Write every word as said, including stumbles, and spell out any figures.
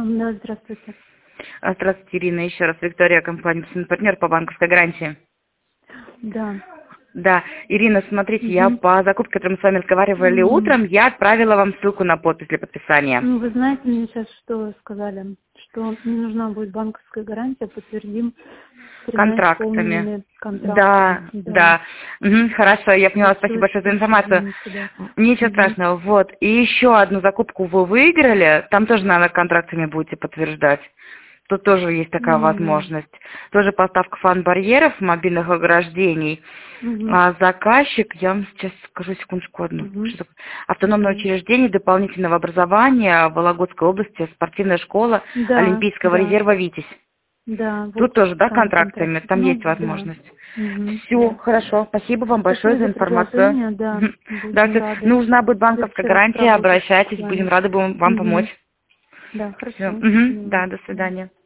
Да, здравствуйте. А, Здравствуйте, Ирина. Еще раз Виктория, компания «Партнер» по банковской гарантии. Да. Да, Ирина, смотрите, я Мгм. по закупке, которую мы с вами разговаривали Мгм. утром, я отправила вам ссылку на подпись для подписания. Ну, вы знаете, мне сейчас что сказали? Что не нужна будет банковская гарантия, подтвердим с тремя Контрактами. исполненными контрактами. Да, Да. да. Мгм, хорошо, я поняла, спасибо Большое большое за спасибо, информацию. извините, да. Ничего Мгм. страшного. Вот. И еще одну закупку вы выиграли, там тоже, наверное, контрактами будете подтверждать. Тут тоже есть такая М. возможность. Тоже поставка фан-барьеров, мобильных ограждений. Мгм. А заказчик, я вам сейчас скажу секундочку одну. Мгм. Что такое? Автономное Да. учреждение дополнительного образования в Вологодской области, спортивная школа Да, Олимпийского да, резерва «Витязь». да, вот Тут тоже, да, там контрактами? контракт. Там Ну, есть да. возможность. Мгм. Все, Да. хорошо. Спасибо вам большое Спасибо за за информацию. предложение, да, Мгм. Да, будем всё. рады. Нужна будет В банковская следующий раз гарантия, поработать с обращайтесь, будем вами. рады будем вам помочь. Мгм. Да, Все. хорошо. Угу. Поняла. Да, до Мгм. свидания.